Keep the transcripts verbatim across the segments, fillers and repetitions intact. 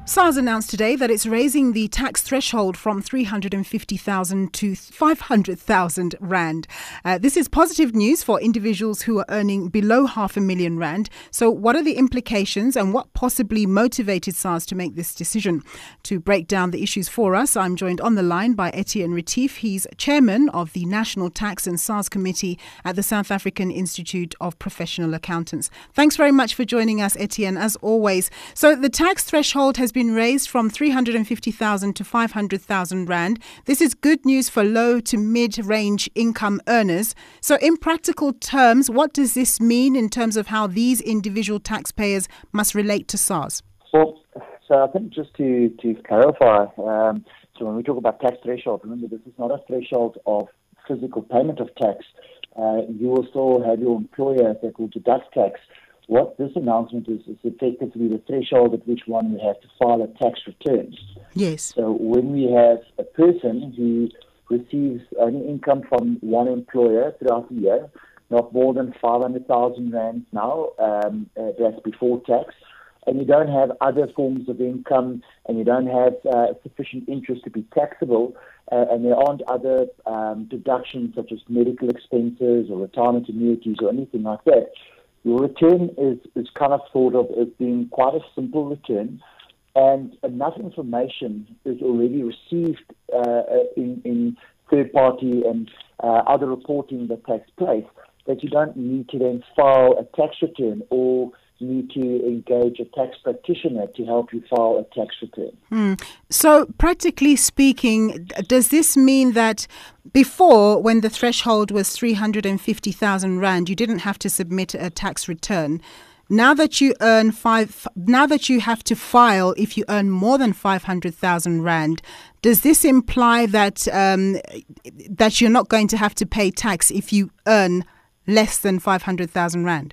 SARS announced today that it's raising the tax threshold from three hundred fifty thousand to five hundred thousand rand. Uh, this is positive news for individuals who are earning below half a million rand. So what are the implications and what possibly motivated SARS to make this decision? To break down the issues for us, I'm joined on the line by Etienne Retief. He's chairman of the National Tax and SARS Committee at the South African Institute of Professional Accountants. Thanks very much for joining us, Etienne, as always. So the tax threshold has been raised from three hundred fifty thousand to five hundred thousand rand. This is good news for low to mid-range income earners. So in practical terms, what does this mean in terms of how these individual taxpayers must relate to SARS? Well, so I think just to, to clarify, um, so when we talk about tax threshold, remember this is not a threshold of physical payment of tax. Uh, you will still have your employer that will deduct tax. What this announcement is, is effectively the threshold at which one will have to file a tax return. Yes. So when we have a person who receives only income from one employer throughout the year, not more than five hundred thousand rand now, um, uh, that's before tax, and you don't have other forms of income, and you don't have uh, sufficient interest to be taxable, uh, and there aren't other um, deductions such as medical expenses or retirement annuities or anything like that, your return is, is kind of thought of as being quite a simple return, and enough information is already received uh, in, in third-party and uh, other reporting that takes place that you don't need to then file a tax return or need to engage a tax practitioner to help you file a tax return. Mm. So practically speaking, does this mean that before, when the threshold was three hundred fifty thousand rand, you didn't have to submit a tax return? Now that you earn five, now that you have to file if you earn more than five hundred thousand rand, does this imply that um, that you're not going to have to pay tax if you earn less than five hundred thousand rand?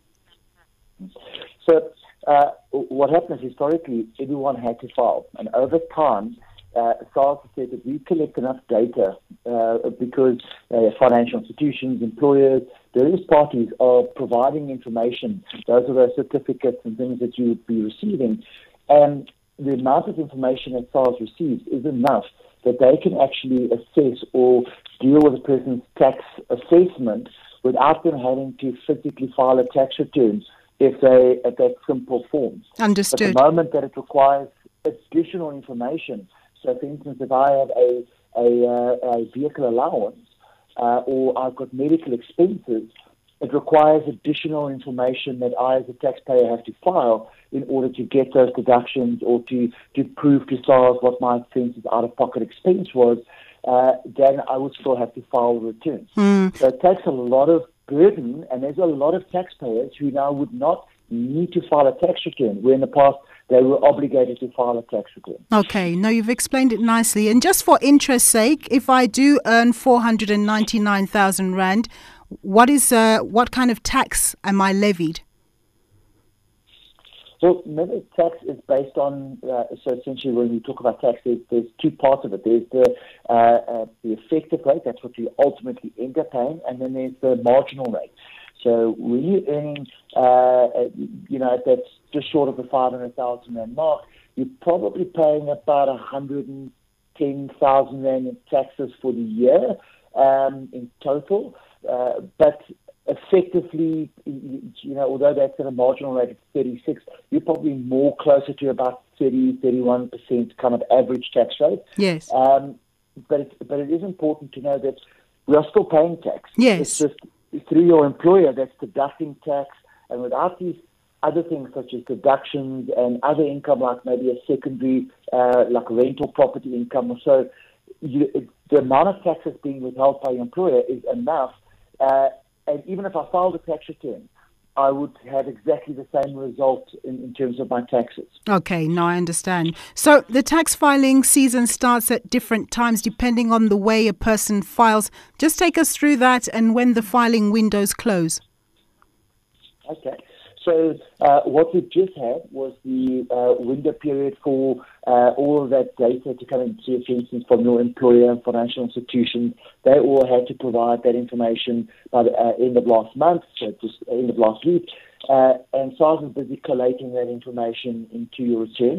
So uh, what happens historically, everyone had to file. And over time, uh, SARS said that we collect enough data uh, because uh, financial institutions, employers, various parties are providing information. Those are those certificates and things that you would be receiving. And the amount of information that SARS receives is enough that they can actually assess or deal with a person's tax assessment without them having to physically file a tax return if they at that simple form. Understood. But the moment that it requires additional information, so for instance, if I have a a, uh, a vehicle allowance uh, or I've got medical expenses, it requires additional information that I as a taxpayer have to file in order to get those deductions or to, to prove to SARS what my expenses out-of-pocket expense was. Uh, then I would still have to file returns. Mm. So it takes a lot of burden, and there's a lot of taxpayers who now would not need to file a tax return, where in the past they were obligated to file a tax return. Okay, no, you've explained it nicely. And just for interest's sake, if I do earn four hundred ninety-nine thousand rand, what is uh, what kind of tax am I levied? So, remember, tax is based on, uh, so essentially when we talk about tax, there's, there's two parts of it. There's the uh, uh, the effective rate, that's what you ultimately end up paying, and then there's the marginal rate. So when you're earning, uh, you know, that's just short of the five hundred thousand rand mark, you're probably paying about one hundred ten thousand rand in taxes for the year um, in total. Uh, but effectively, you know, although that's at a marginal rate of thirty-six, you're probably more closer to about thirty, thirty-one percent kind of average tax rate. Yes. Um, but, it, but it is important to know that we are still paying tax. Yes. It's just through your employer that's deducting tax, and without these other things such as deductions and other income like maybe a secondary, uh, like rental property income or so, you, it, the amount of tax that's being withheld by your employer is enough. Uh, and even if I filed a tax return, I would have exactly the same result in, in terms of my taxes. Okay, now I understand. So the tax filing season starts at different times depending on the way a person files. Just take us through that and when the filing windows close. Okay. So uh, what we just had was the uh, window period for uh, all of that data to come in, for instance, from your employer and financial institutions. They all had to provide that information by the uh, end of last month, so just end of last week. Uh, and SARS is busy collating that information into your return.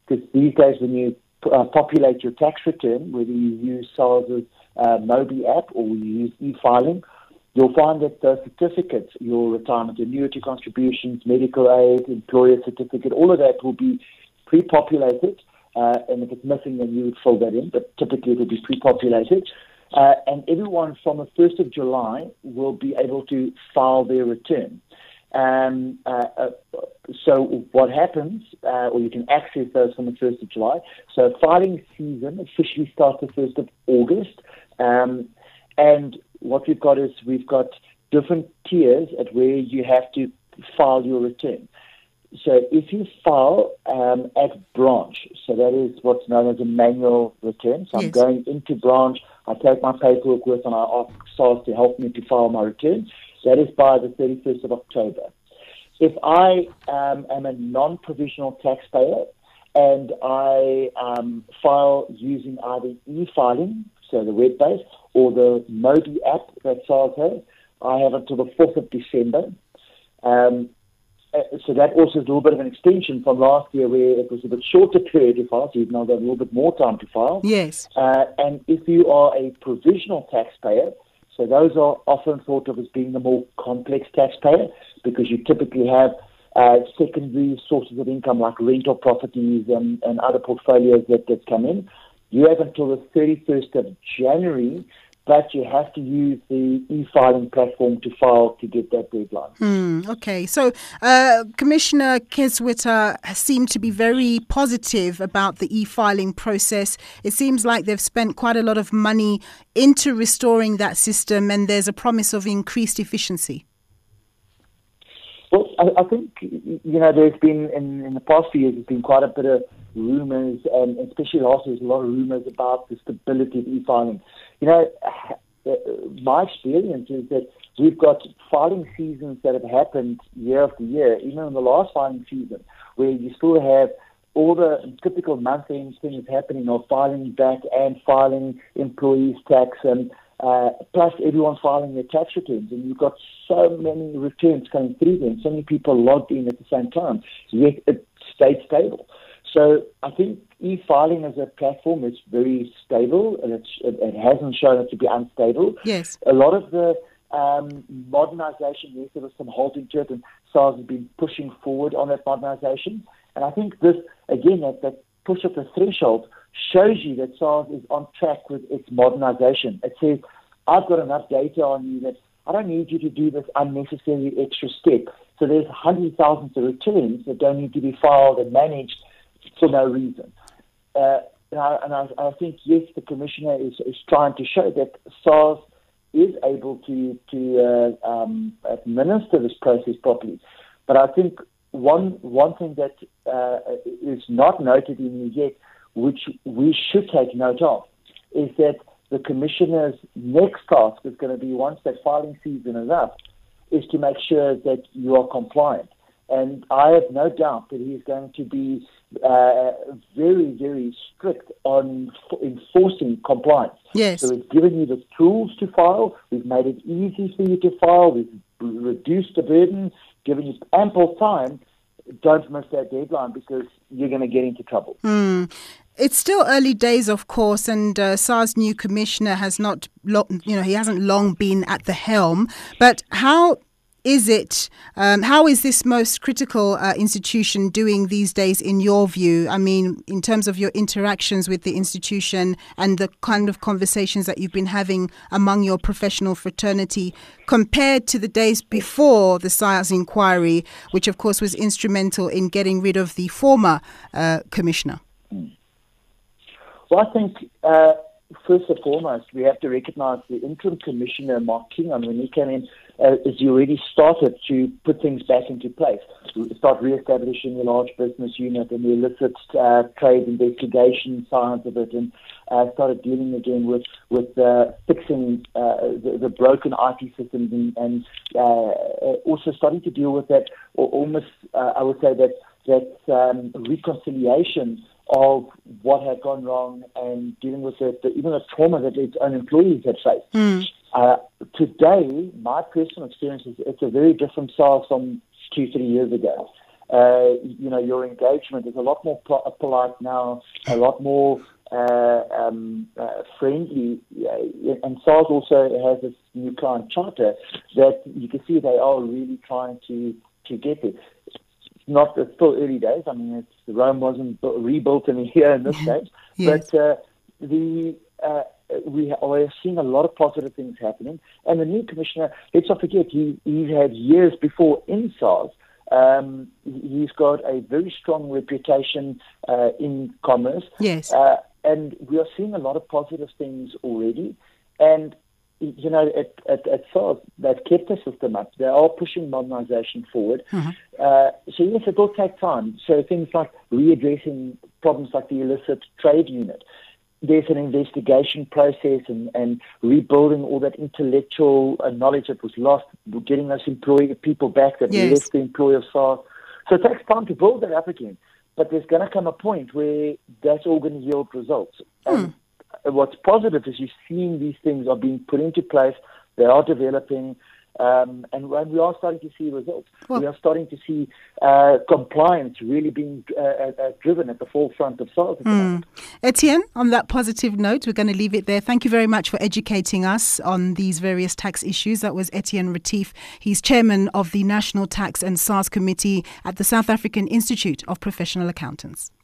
because these days when you uh, populate your tax return, whether you use SARS's uh, Mobi app or you use e-filing, you'll find that the certificates, your retirement annuity contributions, medical aid, employer certificate, all of that will be pre-populated. Uh, and if it's missing, then you would fill that in. But typically, it will be pre-populated. Uh, and everyone from the first of July will be able to file their return. Um, uh, uh, so what happens, uh, or you can access those from the first of July. So filing season officially starts the first of August. Um, and what we've got is we've got different tiers at where you have to file your return. So if you file um, at branch, so that is what's known as a manual return. So yes. I'm going into branch, I take my paperwork with and I ask SARS to help me to file my return. That is by the thirty-first of October. If I um, am a non-provisional taxpayer and I um, file using either e-filing, so the web-based, or the Mobi app that SARS has, I have until the fourth of December. Um, so that also is a little bit of an extension from last year where it was a bit shorter period to file, so you've now got a little bit more time to file. Yes. Uh, and if you are a provisional taxpayer, so those are often thought of as being the more complex taxpayer because you typically have uh, secondary sources of income like rental properties and, and other portfolios that, that come in. You have until the thirty-first of January, but you have to use the e-filing platform to file to get that deadline. Mm, okay. So uh, Commissioner Keswita seemed to be very positive about the e-filing process. It seems like they've spent quite a lot of money into restoring that system and there's a promise of increased efficiency. Well, I, I think, you know, there's been, in, in the past few years, there's been quite a bit of rumours, and especially last year, there's a lot of rumours about the stability of e-filing. You know, my experience is that we've got filing seasons that have happened year after year, even in the last filing season, where you still have all the typical month-end things happening of filing back and filing employees' tax, and uh, plus everyone filing their tax returns. And you've got so many returns coming through them, so many people logged in at the same time, yet it stayed stable. So I think e-filing as a platform is very stable, and it's, it, it hasn't shown it to be unstable. Yes. A lot of the um, modernization, yes, there was some halting to it, and SARS has been pushing forward on that modernization. And I think this, again, that, that push of the threshold shows you that SARS is on track with its modernization. It says, I've got enough data on you that I don't need you to do this unnecessary extra step. So there's hundreds of thousands of returns that don't need to be filed and managed for no reason. Uh, and I, and I, I think, yes, the Commissioner is, is trying to show that SARS is able to, to uh, um, administer this process properly. But I think one one thing that uh, is not noted in here yet, which we should take note of, is that the Commissioner's next task is going to be, once that filing season is up, is to make sure that you are compliant. And I have no doubt that he is going to be uh, very, very strict on f- enforcing compliance. Yes. So we've given you the tools to file. We've made it easy for you to file. We've reduced the burden, given you ample time. Don't miss that deadline because you're going to get into trouble. Mm. It's still early days, of course, and uh, SARS new commissioner has not, lo- you know, he hasn't long been at the helm. But how is it, um, how is this most critical uh, institution doing these days in your view? I mean, in terms of your interactions with the institution and the kind of conversations that you've been having among your professional fraternity compared to the days before the SARS inquiry, which of course was instrumental in getting rid of the former uh, commissioner? Well, I think uh, first and foremost, we have to recognize the interim commissioner, Mark Kingham, when he came in, uh, as he already started to put things back into place, start re-establishing the large business unit and the illicit uh, trade investigation science of it, and uh, started dealing again with with uh, fixing uh, the, the broken I T systems, and, and uh, also starting to deal with that, or almost, uh, I would say that that um, reconciliation of what had gone wrong and dealing with the, the, even the trauma that its own employees had faced. Mm. Uh, today, my personal experience is it's a very different SARS from two, three years ago. uh, you know, your engagement is a lot more po- polite now, a lot more uh, um, uh, friendly. And SARS also has this new client charter that you can see they are really trying to, to get it. It's not, it's still early days. I mean, it's, Rome wasn't built, rebuilt in a year in this stage. Yes. But uh, the... Uh, We are seeing a lot of positive things happening. And the new commissioner, let's not forget, he, he's had years before in SARS. Um, he's got a very strong reputation uh, in commerce. Yes. Uh, and we are seeing a lot of positive things already. And, you know, at, at, at SARS, they've kept the system up. They are pushing modernization forward. Mm-hmm. Uh, so, yes, it will take time. So things like readdressing problems like the illicit trade unit. There's an investigation process and, and rebuilding all that intellectual uh, knowledge that was lost, getting those employee people back that yes. left the employer of SARS. So it takes time to build that up again. But there's going to come a point where that's all going to yield results. Hmm. And what's positive is you're seeing these things are being put into place. They are developing. Um, and when we are starting to see results, well, we are starting to see uh, compliance really being uh, uh, driven at the forefront of SARS. Mm. Etienne, on that positive note, we're going to leave it there. Thank you very much for educating us on these various tax issues. That was Etienne Retief. He's chairman of the National Tax and SARS Committee at the South African Institute of Professional Accountants.